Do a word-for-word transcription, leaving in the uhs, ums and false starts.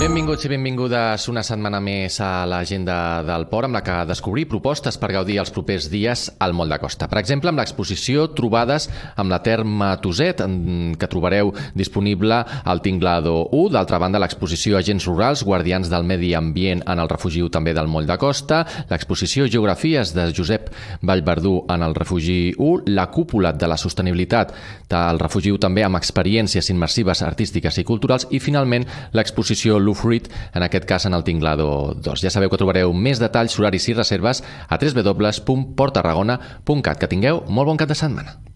Benvinguts i benvingudes una setmana més a l'agenda del Port, amb la que descobrir propostes per gaudir els propers dies al Moll de Costa. Per exemple, amb l'exposició Trobades amb la Terme Tuset, que trobareu disponible al Tinglado u. D'altra banda, l'exposició Agents Rurals, Guardians del Medi Ambient en el Refugi u també del Moll de Costa, l'exposició Geografies de Josep Vallverdú en el Refugi u, la cúpula de la sostenibilitat del Refugi u també amb experiències immersives artístiques i culturals, i finalment l'exposició Fruit, en aquest cas en el Tinglado dos. Ja sabeu que trobareu més detalls, horaris i reserves a w w w punt port tarragona punt cat. Que tingueu molt bon cap de setmana.